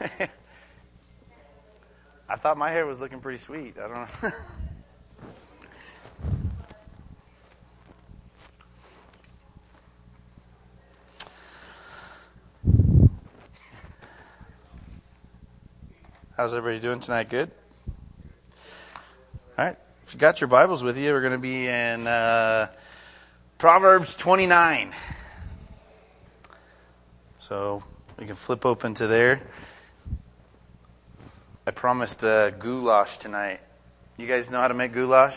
I thought my hair was looking pretty sweet. I don't know. How's everybody doing tonight? Good? All right. If you got your Bibles with you, we're going to be in Proverbs 29. So we can flip open to there. I promised goulash tonight. You guys know how to make goulash?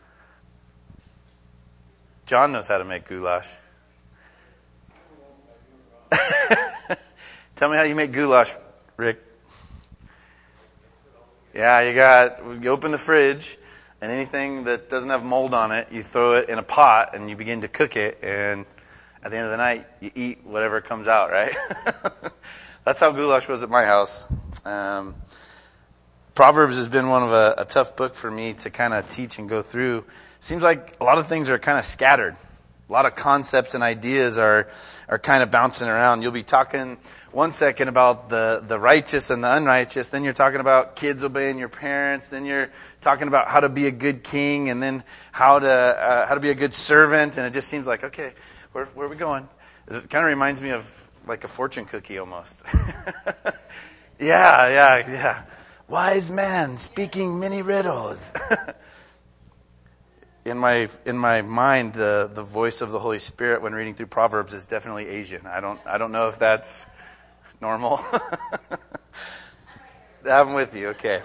John knows how to make goulash. Tell me how you make goulash, Rick. Yeah, you open the fridge, and anything that doesn't have mold on it, you throw it in a pot, and you begin to cook it, and at the end of the night, you eat whatever comes out, right? That's how goulash was at my house. Proverbs has been one of a tough book for me to kind of teach and go through. Seems like a lot of things are kind of scattered. A lot of concepts and ideas are kind of bouncing around. You'll be talking one second about the righteous and the unrighteous, then you're talking about kids obeying your parents, then you're talking about how to be a good king, and then how to be a good servant, and it just seems like, okay, where are we going? It kind of reminds me of like a fortune cookie almost. Yeah. Wise man speaking many riddles. In my mind, the voice of the Holy Spirit when reading through Proverbs is definitely Asian. I don't know if that's normal. I'm with you. Okay.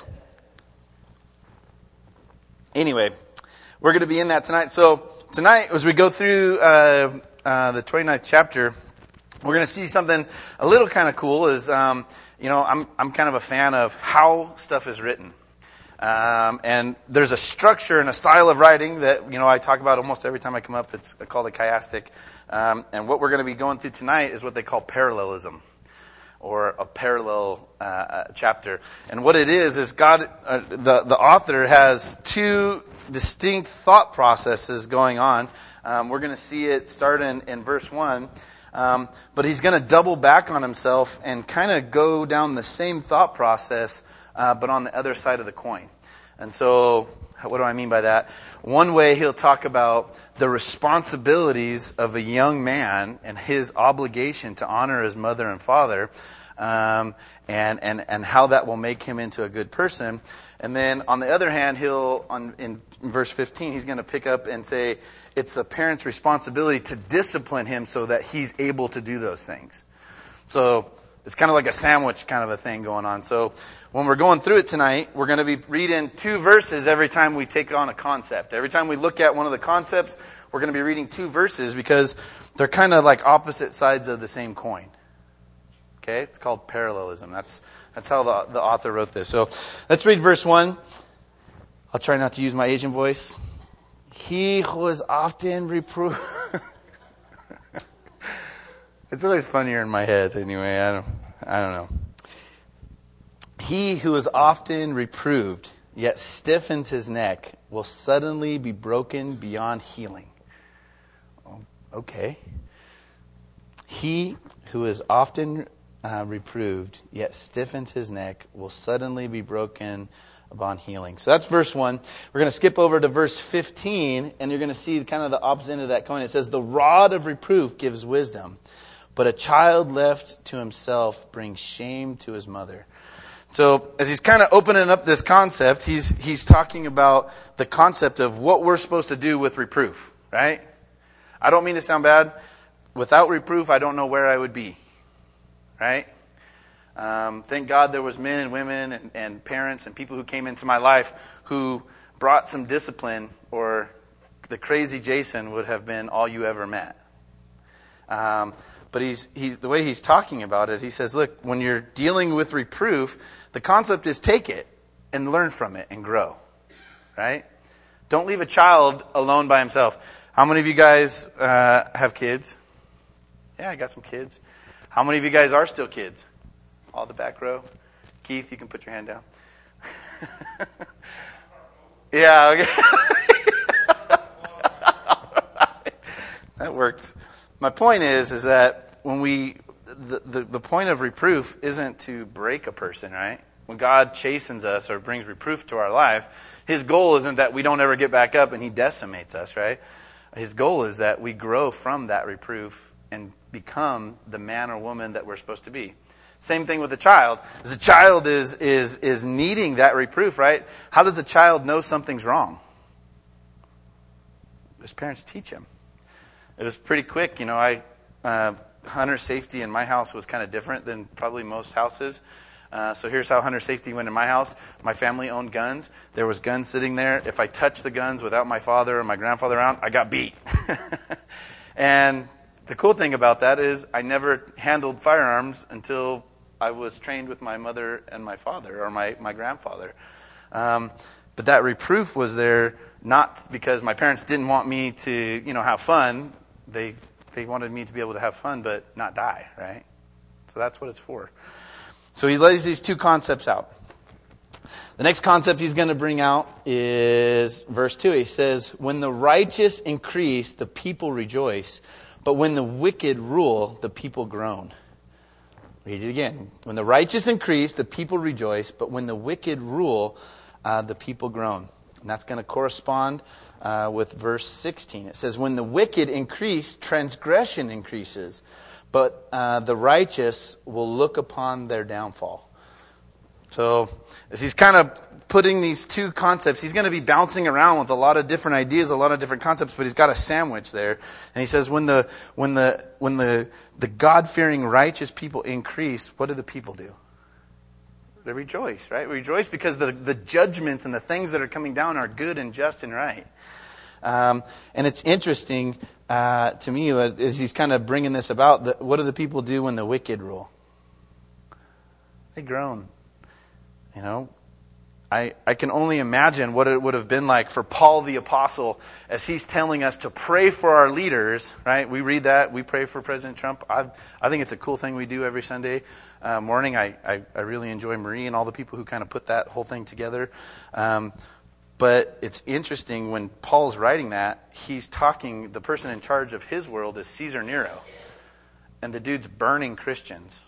Anyway, we're going to be in that tonight. So tonight, as we go through the 29th chapter, we're going to see something a little kind of cool. I'm kind of a fan of how stuff is written. And there's a structure and a style of writing that, I talk about almost every time I come up. It's called a chiastic. And what we're going to be going through tonight is what they call parallelism, or a parallel chapter. And what it is God, the author has two distinct thought processes going on. We're going to see it start in verse 1. But he's going to double back on himself and kind of go down the same thought process, but on the other side of the coin. And so, what do I mean by that? One way he'll talk about the responsibilities of a young man and his obligation to honor his mother and father, and how that will make him into a good person. And then, on the other hand, in verse 15, he's going to pick up and say it's a parent's responsibility to discipline him so that he's able to do those things. So it's kind of like a sandwich kind of a thing going on. So when we're going through it tonight, we're going to be reading 2 verses every time we take on a concept. Every time we look at one of the concepts, we're going to be reading 2 verses because they're kind of like opposite sides of the same coin. Okay? It's called parallelism. That's how the author wrote this. So let's read verse 1. I'll try not to use my Asian voice. He who is often reproved. It's always funnier in my head anyway. I don't know. He who is often reproved, yet stiffens his neck, will suddenly be broken beyond healing. Okay. He who is often reproved, yet stiffens his neck, will suddenly be broken upon healing. So that's verse 1. We're going to skip over to verse 15, and you're going to see kind of the opposite end of that coin. It says, the rod of reproof gives wisdom, but a child left to himself brings shame to his mother. So as he's kind of opening up this concept, he's talking about the concept of what we're supposed to do with reproof, right? I don't mean to sound bad. Without reproof, I don't know where I would be, right? Thank God there was men and women and parents and people who came into my life who brought some discipline, or the crazy Jason would have been all you ever met. But he's the way he's talking about it, he says, look, when you're dealing with reproof, the concept is take it and learn from it and grow, right? Don't leave a child alone by himself. How many of you guys have kids? Yeah, I got some kids. How many of you guys are still kids? All the back row. Keith, you can put your hand down. Yeah, okay. That works. My point is that when the point of reproof isn't to break a person, right? When God chastens us or brings reproof to our life, His goal isn't that we don't ever get back up and He decimates us, right? His goal is that we grow from that reproof and become the man or woman that we're supposed to be. Same thing with a child. As a child is needing that reproof, right? How does a child know something's wrong? His parents teach him. It was pretty quick. Hunter safety in my house was kind of different than probably most houses. So here's how hunter safety went in my house. My family owned guns. There was guns sitting there. If I touched the guns without my father or my grandfather around, I got beat. And the cool thing about that is I never handled firearms until I was trained with my mother and my father or my grandfather. But that reproof was there not because my parents didn't want me to, have fun. They wanted me to be able to have fun but not die, right? So that's what it's for. So he lays these two concepts out. The next concept he's going to bring out is verse 2. He says, when the righteous increase, the people rejoice. But when the wicked rule, the people groan. Read it again. When the righteous increase, the people rejoice. But when the wicked rule, the people groan. And that's going to correspond with verse 16. It says, when the wicked increase, transgression increases. But the righteous will look upon their downfall. So as he's kind of putting these two concepts, he's going to be bouncing around with a lot of different ideas, a lot of different concepts, but he's got a sandwich there. And he says, when the God-fearing righteous people increase, what do the people do? They rejoice, right? Rejoice because the judgments and the things that are coming down are good and just and right. And it's interesting to me as he's kind of bringing this about. What do the people do when the wicked rule? They groan. I can only imagine what it would have been like for Paul the Apostle as he's telling us to pray for our leaders, right? We read that. We pray for President Trump. I think it's a cool thing we do every Sunday morning. I really enjoy Marie and all the people who kind of put that whole thing together. But it's interesting when Paul's writing that, he's talking, the person in charge of his world is Caesar Nero. And the dude's burning Christians.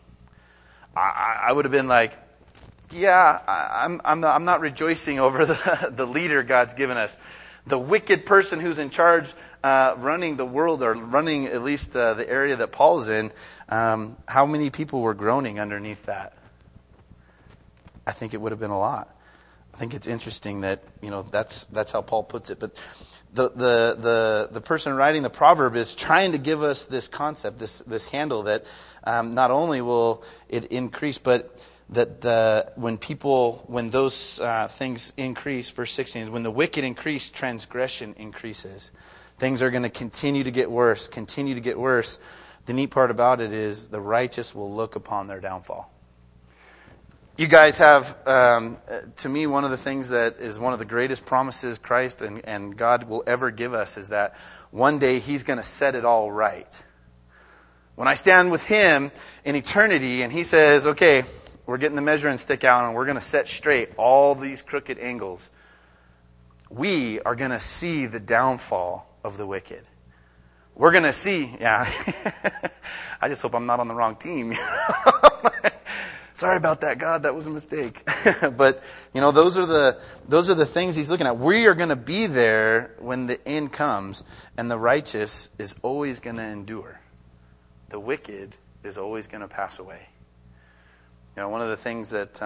I would have been like, yeah, I'm not rejoicing over the leader God's given us. The wicked person who's in charge, running the world, or running at least the area that Paul's in, how many people were groaning underneath that? I think it would have been a lot. I think it's interesting that that's how Paul puts it. But the person writing the proverb is trying to give us this concept, this handle that not only will it increase, but that when those things increase, verse 16, when the wicked increase, transgression increases. Things are going to continue to get worse, The neat part about it is the righteous will look upon their downfall. You guys have, to me, one of the things that is one of the greatest promises Christ and God will ever give us is that one day He's going to set it all right. When I stand with Him in eternity and He says, okay, we're getting the measuring stick out and we're going to set straight all these crooked angles, we are going to see the downfall of the wicked. We're going to see, I just hope I'm not on the wrong team. Sorry about that, God. That was a mistake. But those are the things He's looking at. We are going to be there when the end comes, and the righteous is always going to endure. The wicked is always going to pass away. One of the things that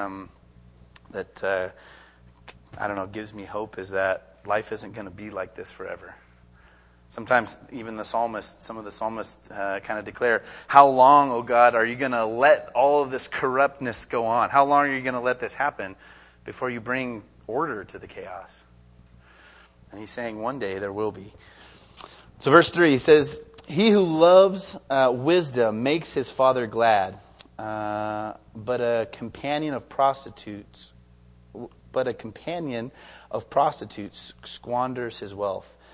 gives me hope is that life isn't going to be like this forever. Sometimes even some of the psalmists kind of declare, how long, O God, are you going to let all of this corruptness go on? How long are you going to let this happen before you bring order to the chaos? And He's saying one day there will be. So verse 3, he says, he who loves wisdom makes his father glad, but a companion of prostitutes squanders his wealth.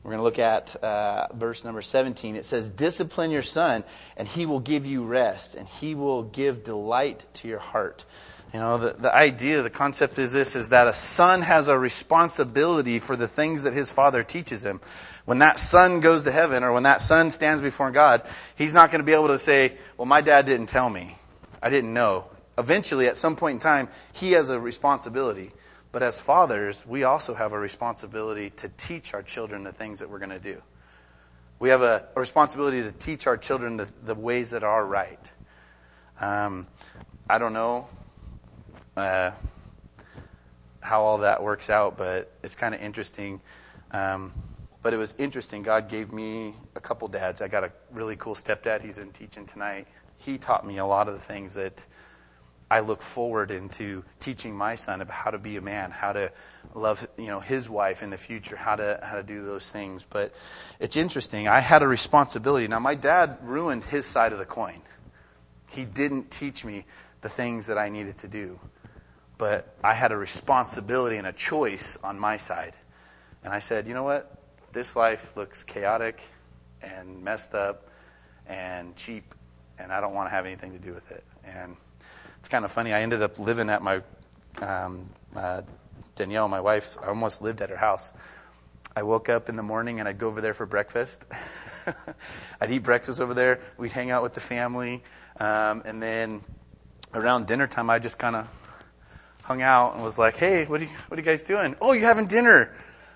We're going to look at verse number 17. It says, discipline your son, and he will give you rest, and he will give delight to your heart. You know, the idea, the concept is this, is that a son has a responsibility for the things that his father teaches him. When that son goes to heaven, or when that son stands before God, he's not going to be able to say, well, my dad didn't tell me. I didn't know. Eventually, at some point in time, he has a responsibility. But as fathers, we also have a responsibility to teach our children the things that we're going to do. We have a responsibility to teach our children the ways that are right. I don't know how all that works out, but it's kind of interesting. But it was interesting. God gave me a couple dads. I got a really cool stepdad. He's in teaching tonight. He taught me a lot of the things that I look forward into teaching my son about how to be a man, how to love, his wife in the future, how to do those things. But it's interesting. I had a responsibility. Now, my dad ruined his side of the coin. He didn't teach me the things that I needed to do. But I had a responsibility and a choice on my side. And I said, you know what? This life looks chaotic and messed up and cheap, and I don't want to have anything to do with it. And it's kind of funny. I ended up living at my Danielle, my wife. I almost lived at her house. I woke up in the morning and I'd go over there for breakfast. I'd eat breakfast over there. We'd hang out with the family, and then around dinner time, I just kind of hung out and was like, "Hey, what are you guys doing? Oh, you're having dinner.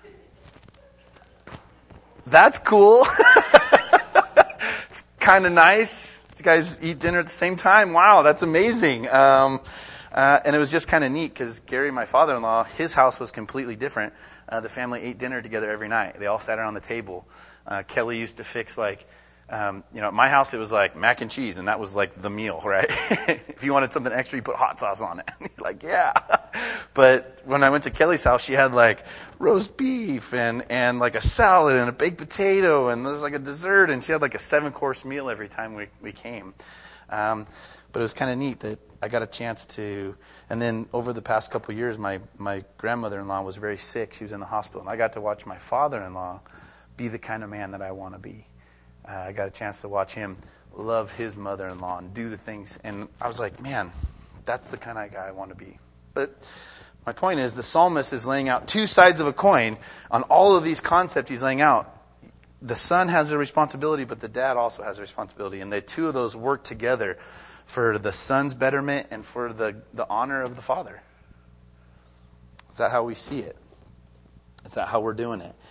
That's cool. It's kind of nice. You guys eat dinner at the same time? Wow, that's amazing." And it was just kind of neat because Gary, my father-in-law, his house was completely different. The family ate dinner together every night. They all sat around the table. Kelly used to fix at my house it was like mac and cheese, and that was like the meal, right? If you wanted something extra, you put hot sauce on it. You're like, yeah. But when I went to Kelly's house, she had like roast beef and like a salad and a baked potato, and there was like a dessert, and she had like a 7-course meal every time we came. But it was kind of neat that I got a chance to, and then over the past couple of years, my grandmother-in-law was very sick. She was in the hospital, and I got to watch my father-in-law be the kind of man that I want to be. I got a chance to watch him love his mother-in-law and do the things. And I was like, man, that's the kind of guy I want to be. But my point is, the psalmist is laying out two sides of a coin on all of these concepts he's laying out. The son has a responsibility, but the dad also has a responsibility. And the two of those work together for the son's betterment and for the honor of the father. Is that how we see it? Is that how we're doing it?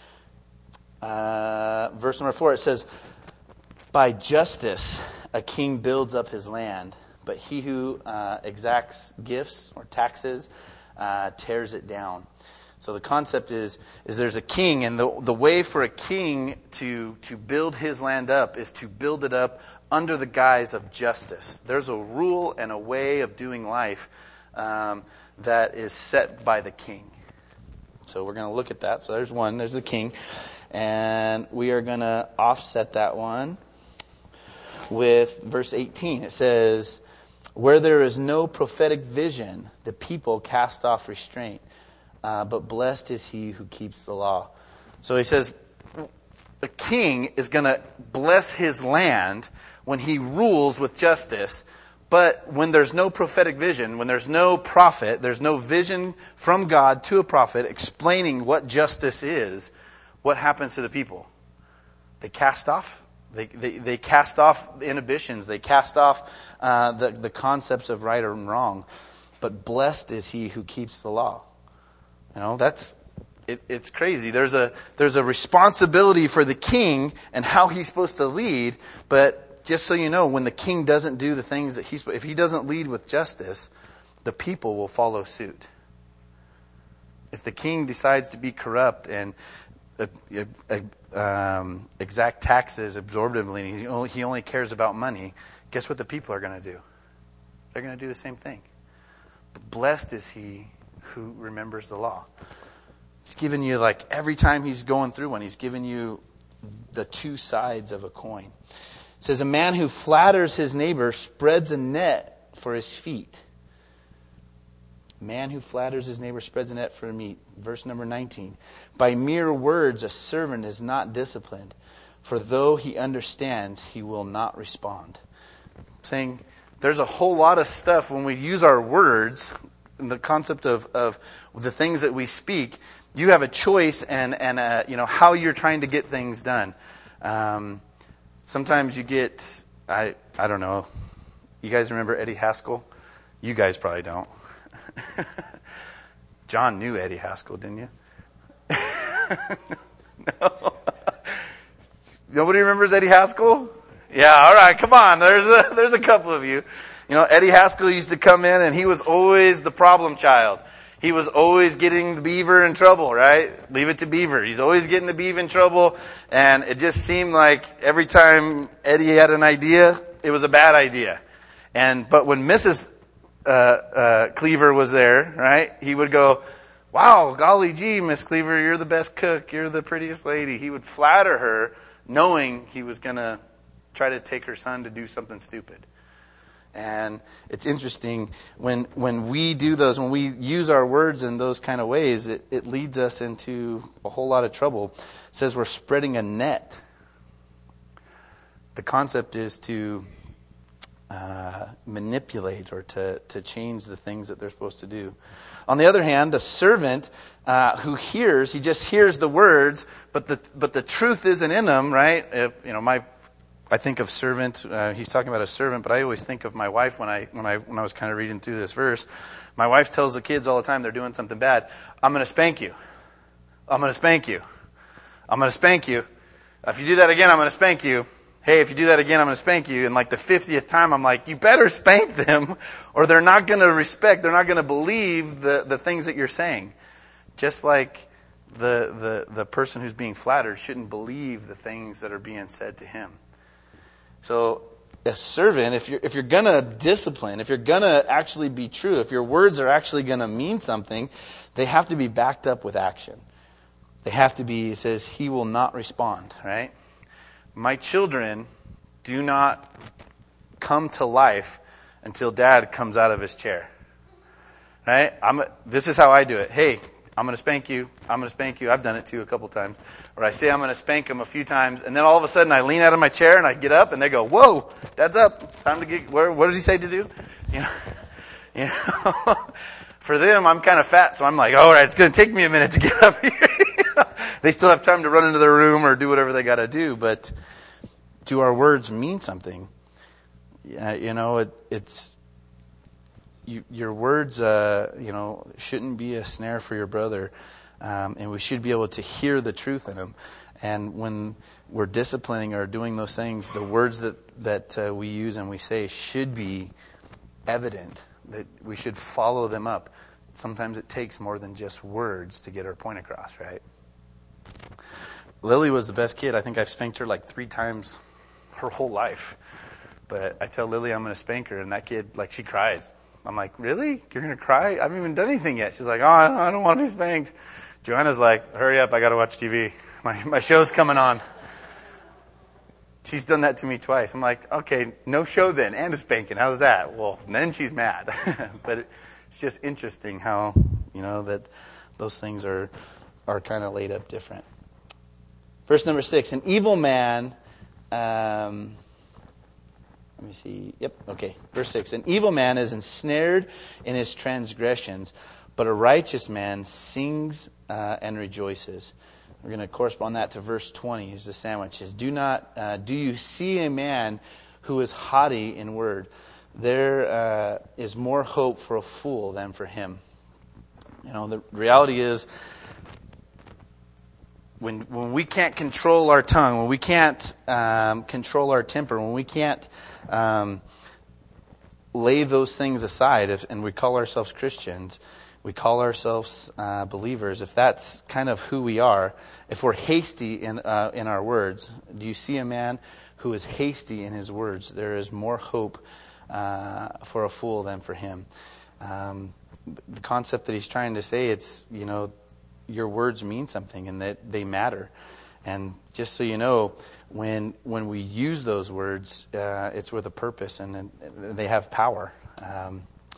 Verse number 4, it says, by justice a king builds up his land, but he who exacts gifts or taxes tears it down. So the concept is there's a king, and the way for a king to build his land up is to build it up under the guise of justice. There's a rule and a way of doing life that is set by the king. So we're going to look at that. So there's one, there's the king. And we are going to offset that one with verse 18. It says, where there is no prophetic vision, the people cast off restraint. But blessed is he who keeps the law. So he says, the king is going to bless his land when he rules with justice. But when there's no prophetic vision, when there's no prophet, there's no vision from God to a prophet explaining what justice is, what happens to the people? They cast off. They cast off inhibitions. They cast off the concepts of right and wrong. But blessed is he who keeps the law. It's crazy. There's a responsibility for the king and how he's supposed to lead. But just so you know, when the king doesn't do the things that if he doesn't lead with justice, the people will follow suit. If the king decides to be corrupt and exact taxes absorbtively, and he only cares about money, guess what the people are going to do? They're going to do the same thing. But blessed is he who remembers the law. He's given you, like, every time he's going through one, he's given you the two sides of a coin. It says, a man who flatters his neighbor spreads a net for his feet. Man who flatters his neighbor spreads a net for meat. Verse number 19. By mere words a servant is not disciplined, for though he understands, he will not respond. Saying there's a whole lot of stuff when we use our words, the concept of the things that we speak. You have a choice and how you're trying to get things done. Sometimes you get, I don't know. You guys remember Eddie Haskell? You guys probably don't. John knew Eddie Haskell, didn't you? No. Nobody remembers Eddie Haskell? Yeah, all right, come on. There's a couple of you. You know, Eddie Haskell used to come in, and he was always the problem child. He was always getting the beaver in trouble, right? Leave it to Beaver. He's always getting the beaver in trouble, and it just seemed like every time Eddie had an idea, it was a bad idea. But when Mrs. Cleaver was there, right, he would go, wow, golly gee, Miss Cleaver, you're the best cook. You're the prettiest lady. He would flatter her, knowing he was going to try to take her son to do something stupid. And it's interesting when we do those, when we use our words in those kind of ways, it leads us into a whole lot of trouble. It says we're spreading a net. The concept is to manipulate or to change the things that they're supposed to do. On the other hand, a servant who hears, he just hears the words, but the truth isn't in them, right? I think of servant. He's talking about a servant, but I always think of my wife when I was kind of reading through this verse. My wife tells the kids all the time they're doing something bad. I'm going to spank you. I'm going to spank you. I'm going to spank you. If you do that again, I'm going to spank you. Hey, if you do that again, I'm going to spank you. And like the 50th time, I'm like, you better spank them, or they're not going to respect. They're not going to believe the things that you're saying. Just like the person who's being flattered shouldn't believe the things that are being said to him. So a servant, if you're going to discipline, if you're going to actually be true, if your words are actually going to mean something, they have to be backed up with action. They have to be, it says, he will not respond, right? My children do not come to life until Dad comes out of his chair, right? This is how I do it. Hey, I'm going to spank you. I'm going to spank you. I've done it too a couple times. Or I say I'm going to spank them a few times, and then all of a sudden I lean out of my chair and I get up, and they go, "Whoa, Dad's up. Time to get. What did he say to do?" You know. For them, I'm kind of fat, so I'm like, "All right, it's going to take me a minute to get up here." They still have time to run into their room or do whatever they got to do, but do our words mean something? It's. Your words, shouldn't be a snare for your brother, and we should be able to hear the truth in them. And when we're disciplining or doing those things, the words that we use and we say should be evident, that we should follow them up. Sometimes it takes more than just words to get our point across, right? Lily was the best kid. I think I've spanked her like 3 times her whole life. But I tell Lily I'm going to spank her, and that kid, she cries. I'm like, really? You're going to cry? I haven't even done anything yet. She's like, oh, I don't want to be spanked. Joanna's like, hurry up, I got to watch TV. My show's coming on. She's done that to me twice. I'm like, okay, no show then, and a spanking. How's that? Well, then she's mad. But it's just interesting how, that those things are kind of laid up different. Verse number 6, an evil man... Let me see. Yep, okay. Verse 6. An evil man is ensnared in his transgressions, but a righteous man sings and rejoices. We're going to correspond that to verse 20. Here's the sandwiches. Do you see a man who is haughty in word? There is more hope for a fool than for him. The reality is, when we can't control our tongue, when we can't control our temper, when we can't lay those things aside, and we call ourselves Christians, we call ourselves believers, if that's kind of who we are, if we're hasty in our words, do you see a man who is hasty in his words? There is more hope for a fool than for him. The concept that he's trying to say, it's, your words mean something and that they matter. And just so you know, when we use those words, it's with a purpose and they have power.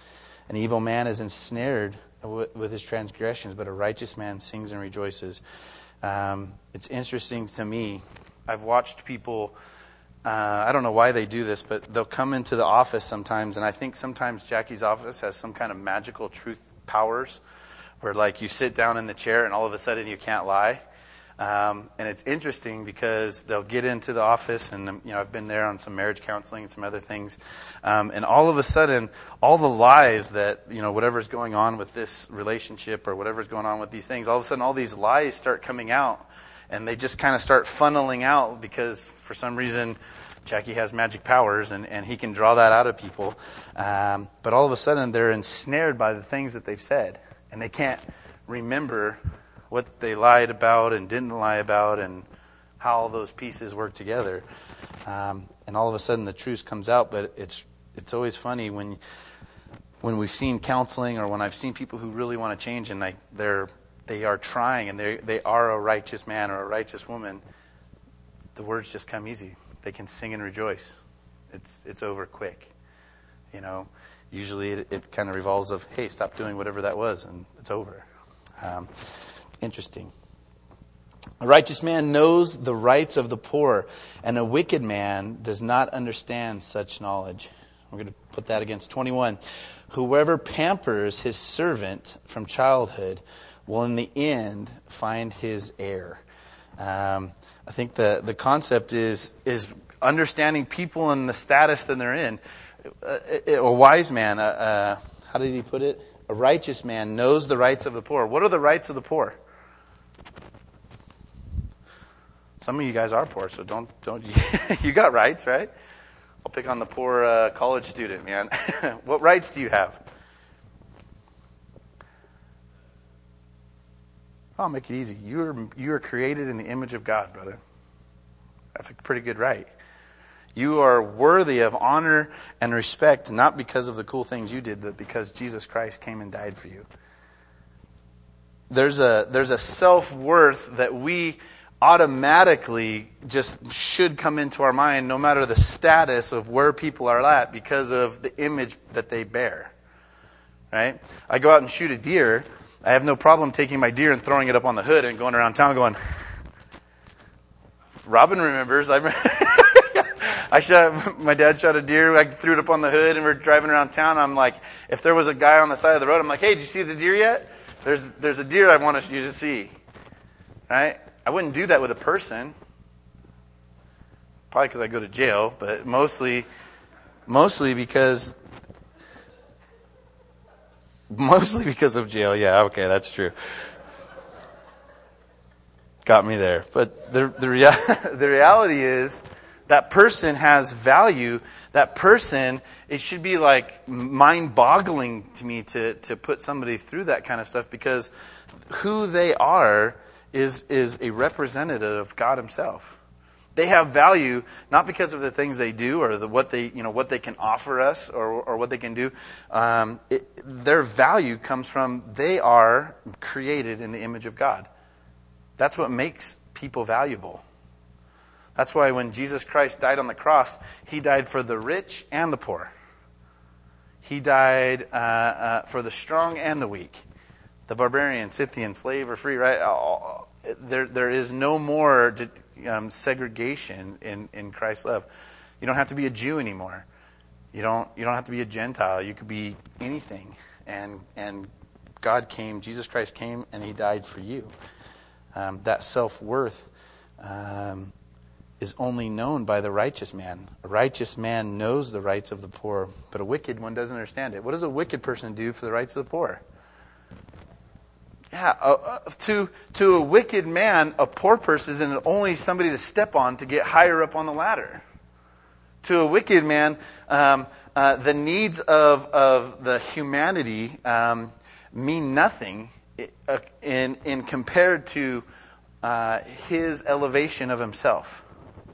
An evil man is ensnared with his transgressions, but a righteous man sings and rejoices. It's interesting to me. I've watched people, I don't know why they do this, but they'll come into the office sometimes, and I think sometimes Jackie's office has some kind of magical truth powers, where like you sit down in the chair and all of a sudden you can't lie. And it's interesting because they'll get into the office, and I've been there on some marriage counseling and some other things, and all of a sudden, all the lies that whatever's going on with this relationship or whatever's going on with these things, all of a sudden, all these lies start coming out, and they just kind of start funneling out because for some reason, Jackie has magic powers, and he can draw that out of people. But all of a sudden, they're ensnared by the things that they've said, and they can't remember what they lied about and didn't lie about, and how all those pieces work together. And all of a sudden the truth comes out. But it's always funny when we've seen counseling, or when I've seen people who really want to change, and they are trying, and they are a righteous man or a righteous woman, the words just come easy. They can sing and rejoice. It's over quick. Usually it kind of revolves of, hey, stop doing whatever that was, and it's over. Interesting. A righteous man knows the rights of the poor, and a wicked man does not understand such knowledge. We're going to put that against 21. Whoever pampers his servant from childhood will in the end find his heir. I think the concept is understanding people and the status that they're in. A wise man, how did he put it? A righteous man knows the rights of the poor. What are the rights of the poor? Some of you guys are poor, so don't you got rights, right? I'll pick on the poor college student, man. What rights do you have? I'll make it easy. You are created in the image of God, brother. That's a pretty good right. You are worthy of honor and respect, not because of the cool things you did, but because Jesus Christ came and died for you. There's a self-worth that we automatically just should come into our mind, no matter the status of where people are at, because of the image that they bear. Right? I go out and shoot a deer. I have no problem taking my deer and throwing it up on the hood and going around town going, Robin remembers. My dad shot a deer. I threw it up on the hood, and we're driving around town. I'm like, if there was a guy on the side of the road, I'm like, hey, did you see the deer yet? There's a deer I want you to see. Right? I wouldn't do that with a person. Probably because I go to jail, but mostly because of jail. Yeah, okay, that's true. Got me there. But the reality is that person has value. That person, it should be like mind-boggling to me to put somebody through that kind of stuff, because who they are is a representative of God Himself. They have value not because of the things they do or what they can offer us or what they can do. Their value comes from they are created in the image of God. That's what makes people valuable. That's why when Jesus Christ died on the cross, He died for the rich and the poor. He died for the strong and the weak. The barbarian, Scythian, slave or free, right? There is no more segregation in Christ's love. You don't have to be a Jew anymore. You don't have to be a Gentile. You could be anything. And God came, Jesus Christ came, and He died for you. That self-worth is only known by the righteous man. A righteous man knows the rights of the poor, but a wicked one doesn't understand it. What does a wicked person do for the rights of the poor? Yeah, to a wicked man, a poor person is only somebody to step on to get higher up on the ladder. To a wicked man, the needs of the humanity mean nothing in compared to his elevation of himself.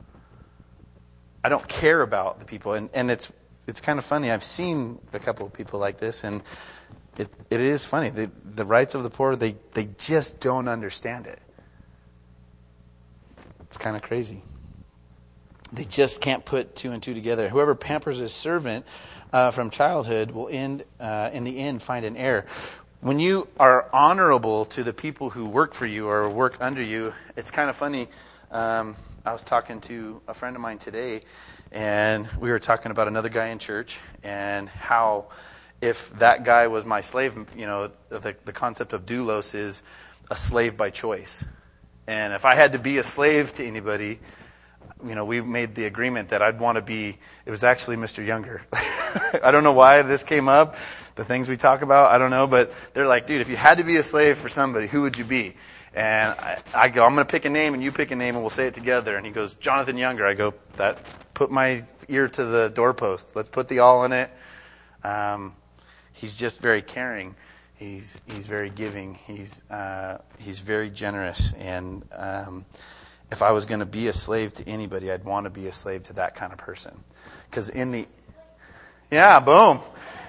I don't care about the people, and it's kind of funny. I've seen a couple of people like this, and it is funny. The rights of the poor, they just don't understand it. It's kind of crazy. They just can't put two and two together. Whoever pampers his servant from childhood will in the end find an heir. When you are honorable to the people who work for you or work under you, it's kind of funny. I was talking to a friend of mine today, and we were talking about another guy in church and how if that guy was my slave, the concept of doulos is a slave by choice. And if I had to be a slave to anybody, we made the agreement that I'd want to be, it was actually Mr. Younger. I don't know why this came up, the things we talk about, I don't know, but they're like, dude, if you had to be a slave for somebody, who would you be? And I go, I'm going to pick a name and you pick a name and we'll say it together. And he goes, Jonathan Younger. I go, put my ear to the doorpost. Let's put the all in it. He's just very caring. He's very giving. He's very generous. And if I was going to be a slave to anybody, I'd want to be a slave to that kind of person. Because yeah, boom.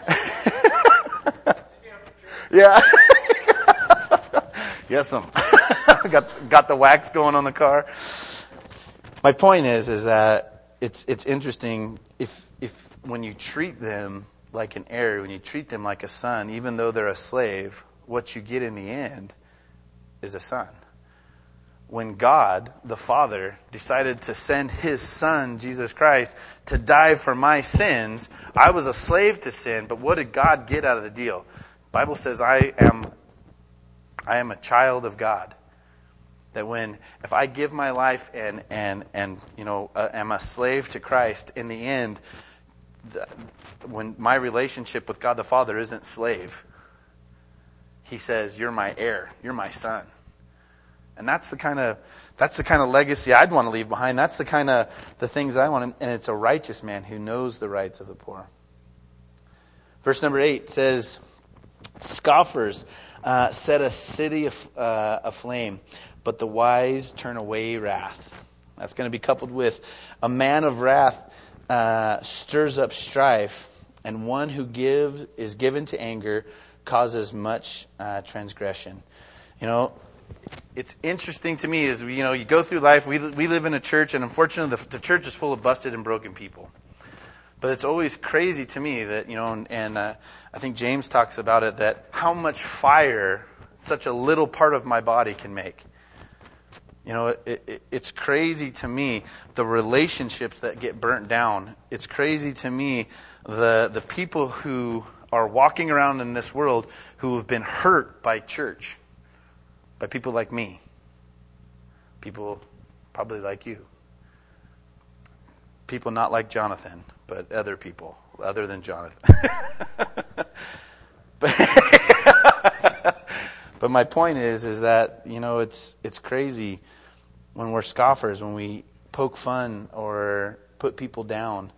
Yeah. Yes, got the wax going on the car. My point is that it's interesting if when you treat them like an heir, when you treat them like a son, even though they're a slave, what you get in the end is a son. When God, the Father, decided to send His Son, Jesus Christ, to die for my sins, I was a slave to sin, but what did God get out of the deal? The Bible says I am a child of God. That if I give my life and am a slave to Christ, in the end, when my relationship with God the Father isn't slave, He says, "You're my heir. You're my son." And that's the kind of legacy I'd want to leave behind. That's the kind of the things I want. And it's a righteous man who knows the rights of the poor. Verse number 8 says, "Scoffers set a city aflame, but the wise turn away wrath." That's going to be coupled with, "A man of wrath stirs up strife, and one who is given to anger causes much transgression." It's interesting to me as you go through life. We live in a church, and unfortunately, the church is full of busted and broken people. But it's always crazy to me that and I think James talks about it, that how much fire such a little part of my body can make. It's crazy to me the relationships that get burnt down. It's crazy to me the people who are walking around in this world who have been hurt by church. By people like me. People probably like you. People not like Jonathan, but other people, other than Jonathan. But my point is that, it's crazy when we're scoffers, when we poke fun or put people down.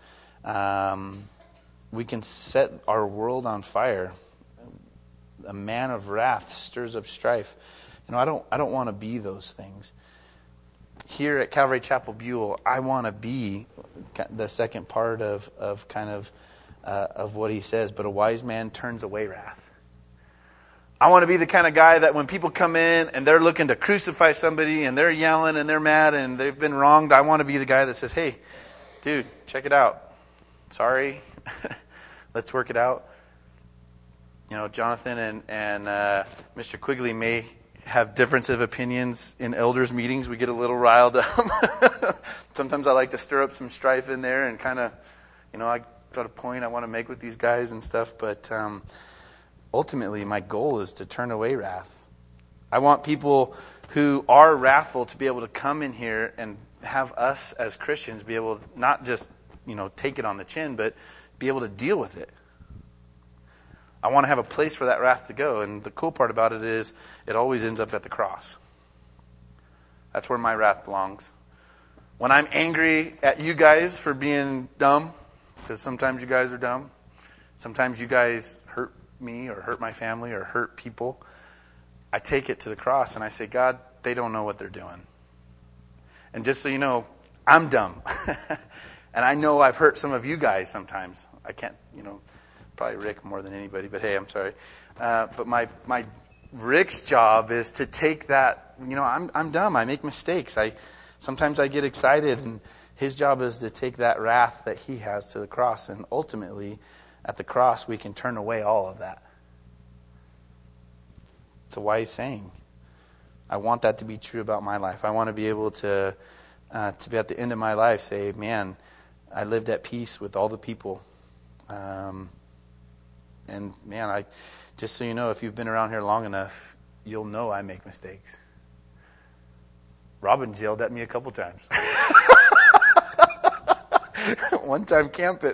We can set our world on fire. A man of wrath stirs up strife. I don't want to be those things. Here at Calvary Chapel Buell, I want to be the second part of what he says. But a wise man turns away wrath. I want to be the kind of guy that when people come in and they're looking to crucify somebody and they're yelling and they're mad and they've been wronged, I want to be the guy that says, "Hey, dude, check it out. Sorry, let's work it out." Jonathan and Mr. Quigley may have difference of opinions in elders meetings. We get a little riled up. Sometimes I like to stir up some strife in there and kind of, I got a point I want to make with these guys and stuff. But ultimately, my goal is to turn away wrath. I want people who are wrathful to be able to come in here and have us as Christians be able to not just, take it on the chin, but be able to deal with it. I want to have a place for that wrath to go. And the cool part about it is it always ends up at the cross. That's where my wrath belongs. When I'm angry at you guys for being dumb, because sometimes you guys are dumb, sometimes you guys hurt me or hurt my family or hurt people, I take it to the cross and I say, "God, they don't know what they're doing. And just so you know, I'm dumb." And I know I've hurt some of you guys sometimes. I can't, probably Rick more than anybody, but hey, I'm sorry. But my Rick's job is to take that, I'm dumb. I make mistakes. Sometimes I get excited, and His job is to take that wrath that he has to the cross, and ultimately, at the cross, we can turn away all of that. It's a wise saying. I want that to be true about my life. I want to be able to be at the end of my life, say, man, I lived at peace with all the people. And man, just so you know, if you've been around here long enough, you'll know I make mistakes. Robin yelled at me a couple times. One time camping.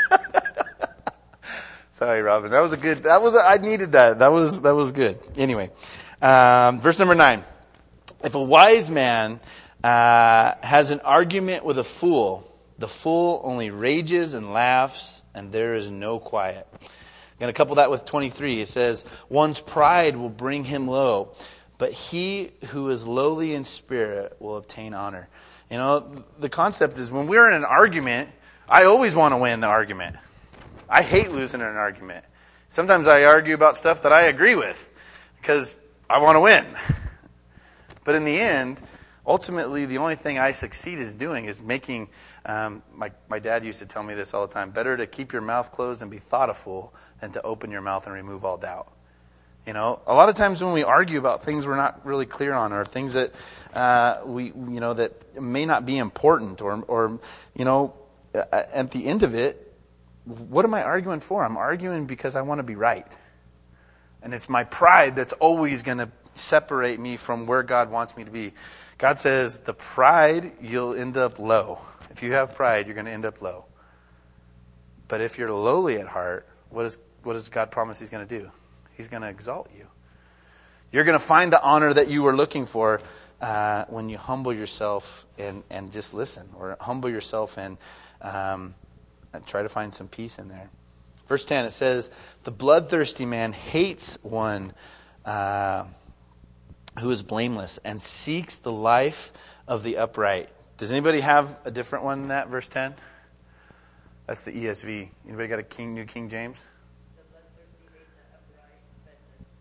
Sorry, Robin. I needed that. That was good. Anyway, verse number 9. If a wise man has an argument with a fool, the fool only rages and laughs, and there is no quiet. I'm going to couple that with 23. It says, one's pride will bring him low, but he who is lowly in spirit will obtain honor. You know, the concept is when we're in an argument, I always want to win the argument. I hate losing in an argument. Sometimes I argue about stuff that I agree with because I want to win. But in the end, ultimately, the only thing I succeed is doing is making, my dad used to tell me this all the time, better to keep your mouth closed and be thoughtful than to open your mouth and remove all doubt. You know, a lot of times when we argue about things we're not really clear on, or things that that may not be important, or at the end of it, what am I arguing for? I'm arguing because I want to be right. And it's my pride that's always going to separate me from where God wants me to be. God says, the pride, you'll end up low. If you have pride, you're going to end up low. But if you're lowly at heart, what does God promise He's going to do? He's going to exalt you. You're going to find the honor that you were looking for when you humble yourself and just listen, or humble yourself and try to find some peace in there. Verse 10, it says, the bloodthirsty man hates one who is blameless and seeks the life of the upright. Does anybody have a different one than that, verse 10? That's the ESV. Anybody got a New King James? The bloodthirsty hate the upright, but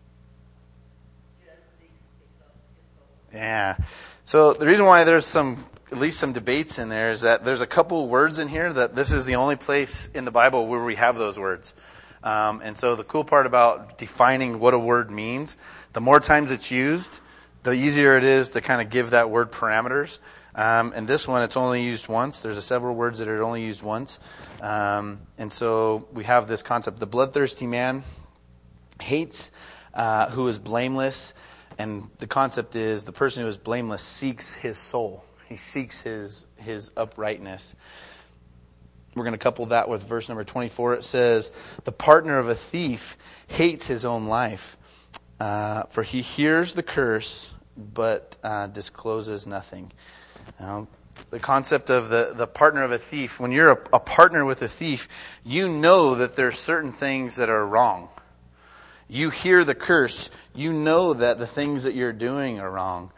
just seeks his soul. Yeah. So the reason why there's at least some debates in there is that there's a couple words in here that this is the only place in the Bible where we have those words. And so the cool part about defining what a word means, the more times it's used, the easier it is to kind of give that word parameters. And this one, it's only used once. There's several words that are only used once. And so we have this concept. The bloodthirsty man hates who is blameless. And the concept is the person who is blameless seeks his soul. He seeks his uprightness. We're going to couple that with verse number 24. It says, the partner of a thief hates his own life, for he hears the curse, but discloses nothing. The concept of the partner of a thief, when you're a partner with a thief, you know that there's certain things that are wrong. You hear the curse. You know that the things that you're doing are wrong,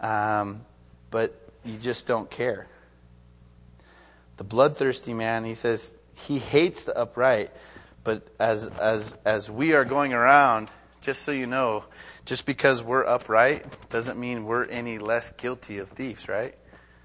but you just don't care. The bloodthirsty man, he says, he hates the upright. But as we are going around, just so you know, just because we're upright doesn't mean we're any less guilty of thieves, right?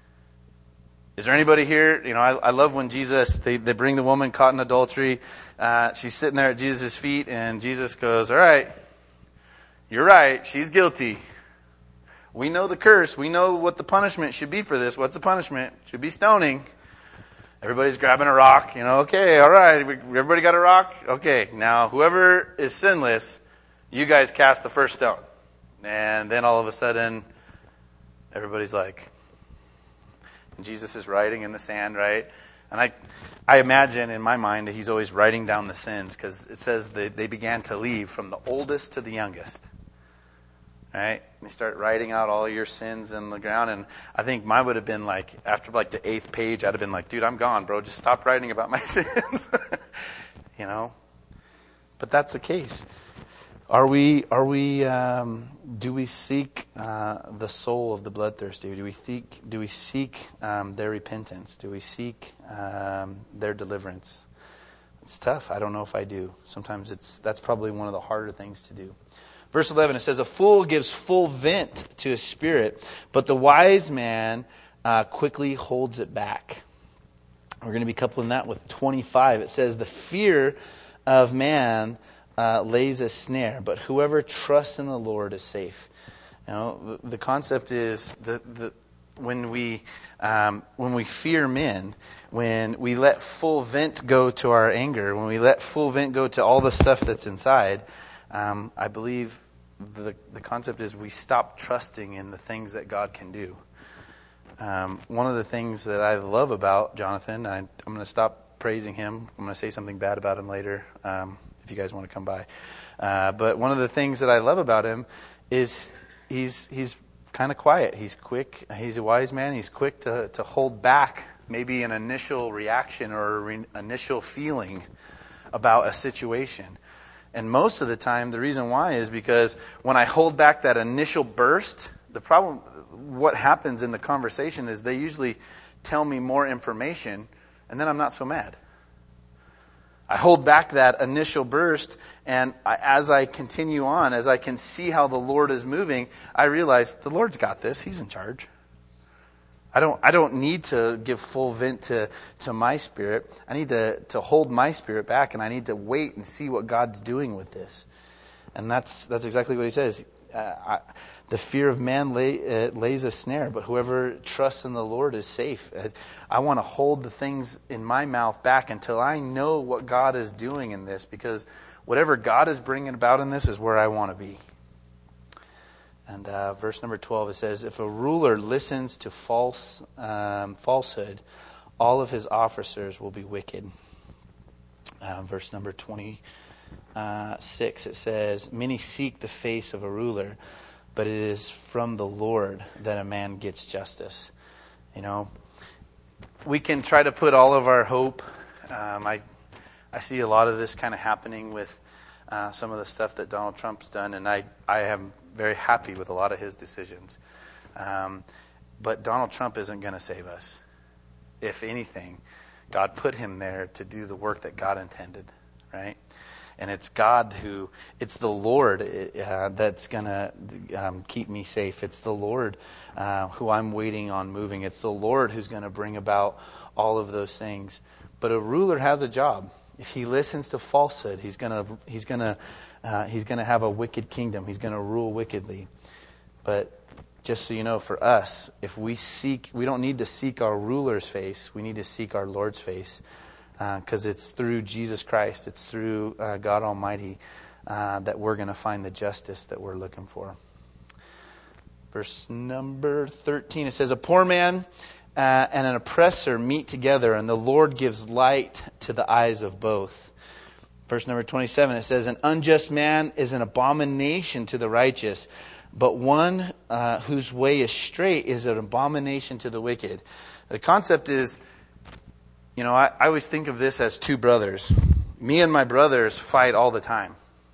Is there anybody here? You know, I love when Jesus, they bring the woman caught in adultery. She's sitting there at Jesus' feet, and Jesus goes, all right, you're right, she's guilty. We know the curse. We know what the punishment should be for this. What's the punishment? Should be stoning. Everybody's grabbing a rock. Okay, all right. Everybody got a rock? Okay, now whoever is sinless, you guys cast the first stone. And then all of a sudden, everybody's like, and Jesus is writing in the sand, right? And I imagine in my mind that he's always writing down the sins, because it says that they began to leave from the oldest to the youngest. Right? You start writing out all your sins in the ground, and I think mine would have been like, after like the 8th page, I'd have been like, dude, I'm gone, bro. Just stop writing about my sins. But that's the case. Do we seek the soul of the bloodthirsty? Do we seek their repentance? Do we seek their deliverance? It's tough. I don't know if I do. Sometimes that's probably one of the harder things to do. Verse 11, it says, a fool gives full vent to his spirit, but the wise man quickly holds it back. We're going to be coupling that with 25. It says, the fear of man lays a snare, but whoever trusts in the Lord is safe. You know, the concept is when we fear men, when we let full vent go to our anger, when we let full vent go to all the stuff that's inside, I believe the concept is we stop trusting in the things that God can do. One of the things that I love about Jonathan, I'm going to stop praising him. I'm going to say something bad about him later, if you guys want to come by. But one of the things that I love about him is he's kind of quiet. He's quick. He's a wise man. He's quick to hold back maybe an initial reaction or initial feeling about a situation. And most of the time, the reason why is because when I hold back that initial burst, the problem, what happens in the conversation is they usually tell me more information, and then I'm not so mad. I hold back that initial burst, and as I continue on, as I can see how the Lord is moving, I realize the Lord's got this. He's in charge. I don't need to give full vent to my spirit. I need to hold my spirit back, and I need to wait and see what God's doing with this. And that's exactly what he says. The fear of man lays a snare, but whoever trusts in the Lord is safe. I want to hold the things in my mouth back until I know what God is doing in this, because whatever God is bringing about in this is where I want to be. And verse number 12, it says, if a ruler listens to falsehood, all of his officers will be wicked. Verse number 26, it says, many seek the face of a ruler, but it is from the Lord that a man gets justice. You know, we can try to put all of our hope. I see a lot of this kind of happening with some of the stuff that Donald Trump's done, and I am very happy with a lot of his decisions. But Donald Trump isn't going to save us. If anything, God put him there to do the work that God intended, right? And it's the Lord that's going to keep me safe. It's the Lord who I'm waiting on moving. It's the Lord who's going to bring about all of those things. But a ruler has a job. If he listens to falsehood, he's going to have a wicked kingdom. He's going to rule wickedly. But just so you know, for us, if we don't need to seek our ruler's face. We need to seek our Lord's face. Because it's through Jesus Christ, it's through God Almighty that we're going to find the justice that we're looking for. Verse number 13, it says, a poor man and an oppressor meet together, and the Lord gives light to the eyes of both. Verse number 27, it says, an unjust man is an abomination to the righteous, but one whose way is straight is an abomination to the wicked. The concept is, you know, I always think of this as two brothers. Me and my brothers fight all the time.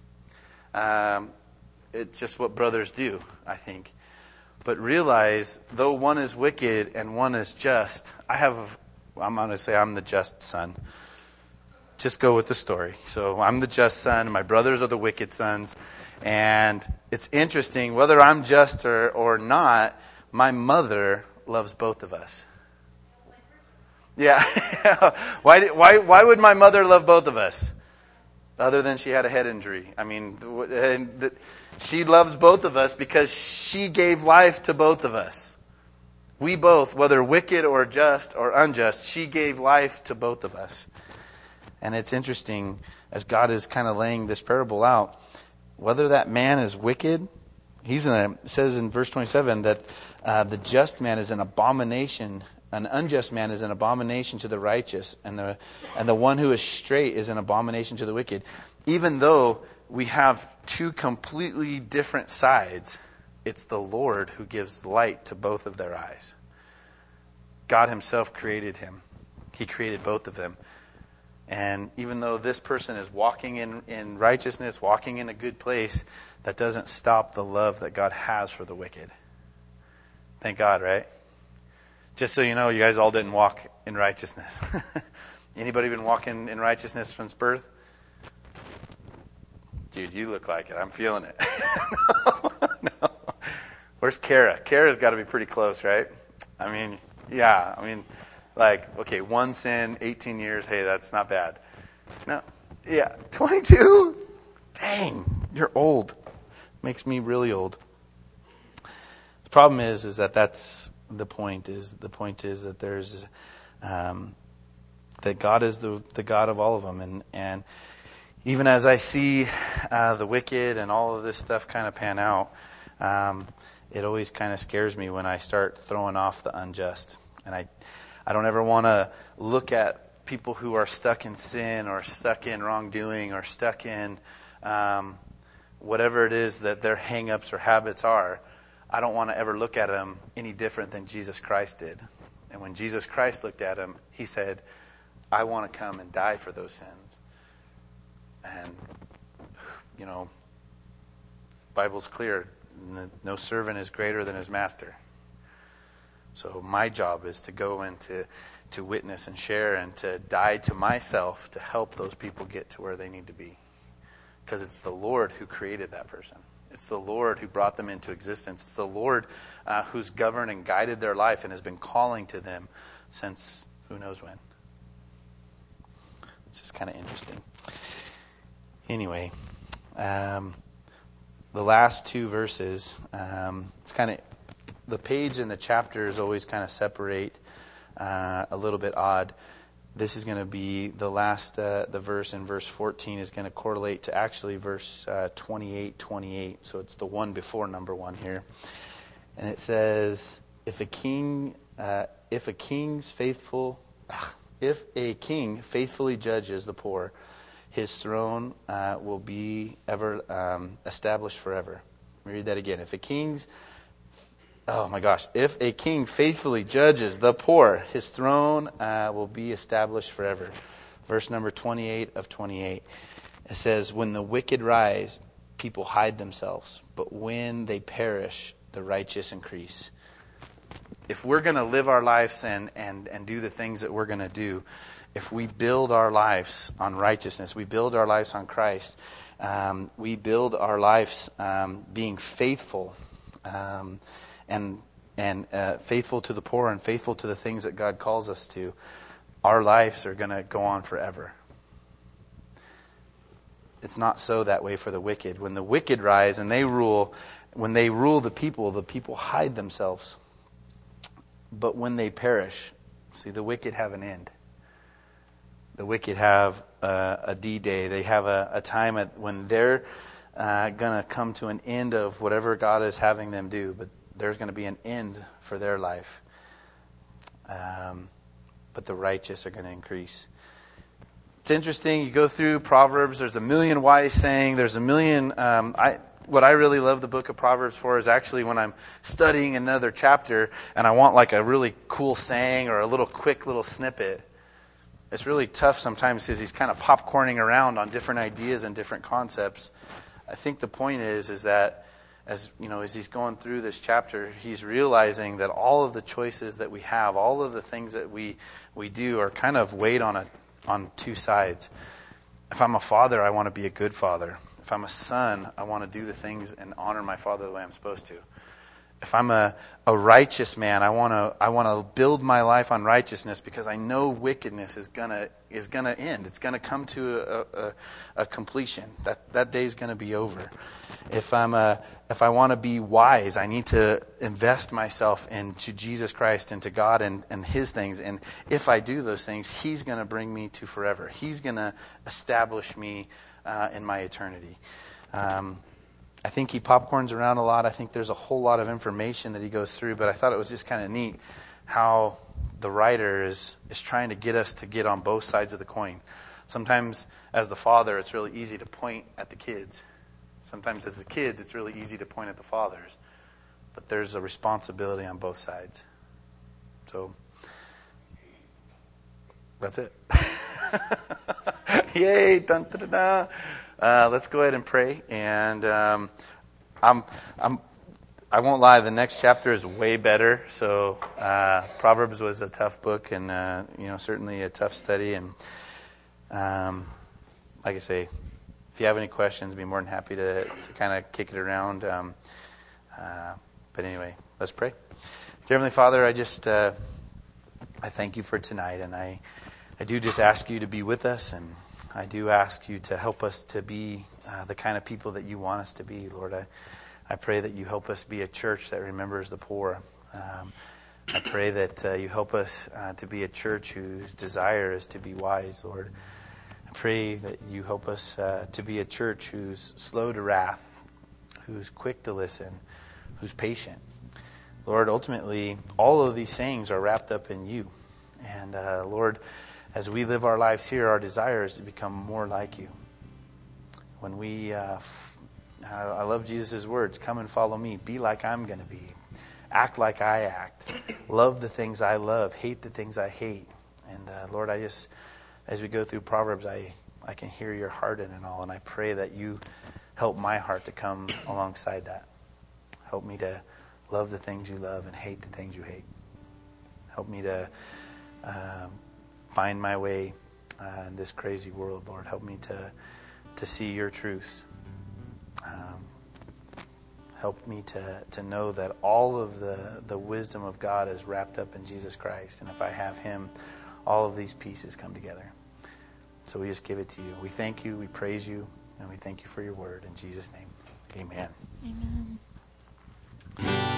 It's just what brothers do, I think. But realize, though one is wicked and one is just, I'm going to say I'm the just son. Just go with the story. So I'm the just son, and my brothers are the wicked sons. And it's interesting, whether I'm just or not, my mother loves both of us. Yeah. Why would my mother love both of us? Other than she had a head injury. I mean, she loves both of us because she gave life to both of us. We both, whether wicked or just or unjust, she gave life to both of us. And it's interesting, as God is kind of laying this parable out, whether that man is wicked, it says in verse 27 that the just man is an abomination. An unjust man is an abomination to the righteous, and the one who is straight is an abomination to the wicked. Even though we have two completely different sides, it's the Lord who gives light to both of their eyes. God himself created him. He created both of them. And even though this person is walking in righteousness, walking in a good place, that doesn't stop the love that God has for the wicked. Thank God, right? Just so you know, you guys all didn't walk in righteousness. Anybody been walking in righteousness since birth? Dude, you look like it. I'm feeling it. No. Where's Kara? Kara's got to be pretty close, right? I mean, yeah. I mean, Like, okay, one sin, 18 years, hey, that's not bad. No, yeah, 22? Dang, you're old. Makes me really old. The problem is that that's the point. The point is that there's that God is the God of all of them, and even as I see the wicked and all of this stuff kind of pan out, it always kind of scares me when I start throwing off the unjust. And I don't ever want to look at people who are stuck in sin or stuck in wrongdoing or stuck in whatever it is that their hang-ups or habits are. I don't want to ever look at them any different than Jesus Christ did. And when Jesus Christ looked at him, he said, I want to come and die for those sins. And, you know, the Bible's clear. No servant is greater than his master. So my job is to go and to witness and share and to die to myself to help those people get to where they need to be. Because it's the Lord who created that person. It's the Lord who brought them into existence. It's the Lord who's governed and guided their life and has been calling to them since who knows when. It's just kind of interesting. Anyway, the last two verses, it's kind of, the page and the chapters always kind of separate a little bit odd. This is going to be the last, the verse in verse 14 is going to correlate to actually verse 28. So it's the one before number 1 here. And it says, if a king faithfully judges the poor, his throne will be ever established forever. Let me read that again. If a king faithfully judges the poor, his throne will be established forever. Verse number 28 of 28. It says, when the wicked rise, people hide themselves, but when they perish, the righteous increase. If we're going to live our lives and do the things that we're going to do, if we build our lives on righteousness, we build our lives on Christ, we build our lives being faithful, and faithful to the poor and faithful to the things that God calls us to, our lives are going to go on forever. It's not so that way for the wicked. When the wicked rise and they rule, when they rule the people hide themselves. But when they perish, see, the wicked have an end. The wicked have a D-Day. They have a time when they're going to come to an end of whatever God is having them do. But there's going to be an end for their life. But the righteous are going to increase. It's interesting. You go through Proverbs. There's a million wise saying. There's a million. What I really love the book of Proverbs for is actually when I'm studying another chapter and I want like a really cool saying or a little quick little snippet. It's really tough sometimes because he's kind of popcorning around on different ideas and different concepts. I think the point is that as he's going through this chapter, he's realizing that all of the choices that we have, all of the things that we do are kind of weighed on two sides. If I'm a father, I want to be a good father. If I'm a son, I want to do the things and honor my father the way I'm supposed to. If I'm a righteous man, I want to build my life on righteousness because I know wickedness is gonna end. It's gonna come to a completion. That day's gonna be over. If I want to be wise, I need to invest myself into Jesus Christ, into God and His things. And if I do those things, He's gonna bring me to forever. He's gonna establish me in my eternity. I think he popcorns around a lot. I think there's a whole lot of information that he goes through, but I thought it was just kind of neat how the writer is trying to get us to get on both sides of the coin. Sometimes as the father, it's really easy to point at the kids. Sometimes as the kids, it's really easy to point at the fathers. But there's a responsibility on both sides. So that's it. Yay! Dun, dun, dun, dun. Let's go ahead and pray. And I won't lie, the next chapter is way better. So Proverbs was a tough book, and certainly a tough study. And like I say, if you have any questions, I'd be more than happy to kind of kick it around. But anyway, let's pray. Dear Heavenly Father, I just I thank you for tonight, and I do just ask you to be with us, and I do ask you to help us to be the kind of people that you want us to be, Lord. I pray that you help us be a church that remembers the poor. I pray that you help us to be a church whose desire is to be wise, Lord. I pray that you help us to be a church who's slow to wrath, who's quick to listen, who's patient. Lord, ultimately, all of these things are wrapped up in you. And Lord, as we live our lives here, our desire is to become more like you. When we, I love Jesus' words, come and follow me, be like I'm going to be, act like I act, love the things I love, hate the things I hate. And Lord, I just, as we go through Proverbs, I can hear your heart in it all, and I pray that you help my heart to come alongside that. Help me to love the things you love and hate the things you hate. Help me to find my way in this crazy world, Lord. Help me to see your truths. Help me to know that all of the wisdom of God is wrapped up in Jesus Christ. And if I have him, all of these pieces come together. So we just give it to you. We thank you, we praise you, and we thank you for your word. In Jesus' name, amen. Amen.